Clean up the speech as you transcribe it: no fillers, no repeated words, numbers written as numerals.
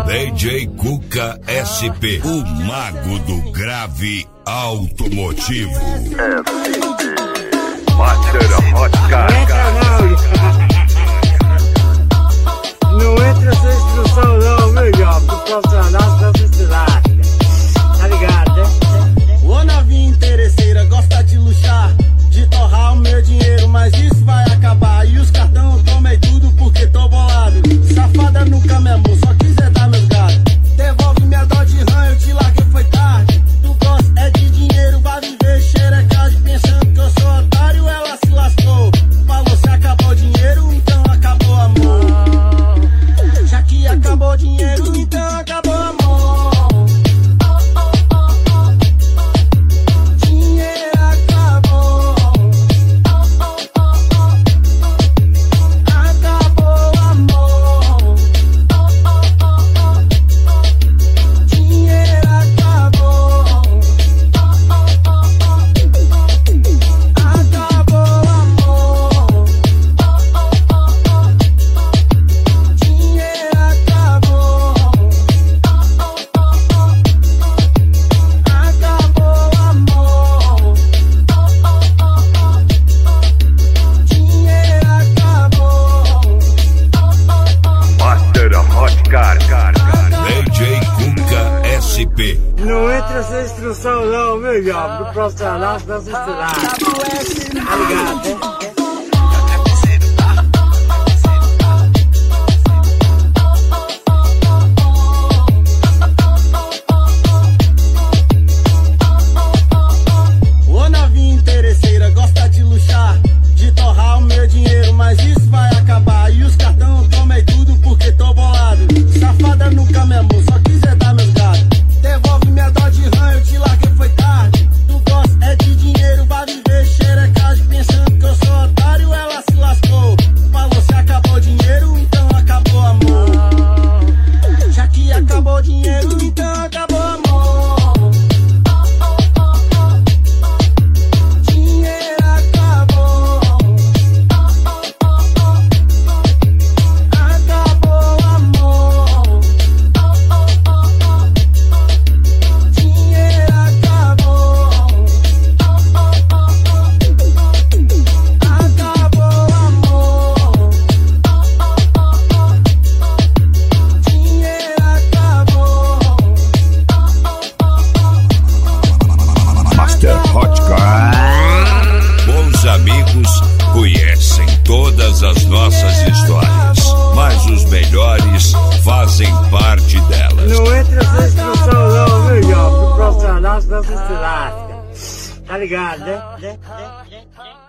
DJ Cuca SP, o mago do grave automotivo. Master Hotcar. Não entra sem instrução não, meu jovem, do profissional da sociedade. Tá ligado, né? Ô novinha interesseira, gosta de luxar, de torrar o meu dinheiro, mas isso vai acabar. E os cartão eu tomei tudo porque tô bolado. Safada nunca me amou, só quiser dar meus gatos. Devolve minha dó de ranho, eu te larguei, foi tarde. Tu gosta é de dinheiro, vai viver xerecagem. Pensando que eu sou otário, ela se lascou. Falou se acabou o dinheiro, então acabou o amor. Já que acabou o dinheiro, então acabou o amor. DJ Cuca SP. Não entra sem instrução não, meu jovem, do profissional da sociedade. Tá ligado, né? Ô novinha interesseira, gosta de luxar, de torrar o meu dinheiro, mas isso vai acabar. E os cartão eu tomei tudo porque tô bolado. Safada nunca me amou, só quiser dar meus gatos. Devolve minha dó de ranho, eu te larguei, foi tarde. Tu gosta é de dinheiro, vai viver xerecagem. Pensando que eu sou otário, ela se lascou. Falou se acabou o dinheiro, então acabou o amor. Já que acabou o dinheiro, então acabou o amor. Bons amigos conhecem todas as nossas histórias, mas os melhores fazem parte delas. Não entra sem instrução não, meu jovem, do profissional da sociedade. Tá ligado, né?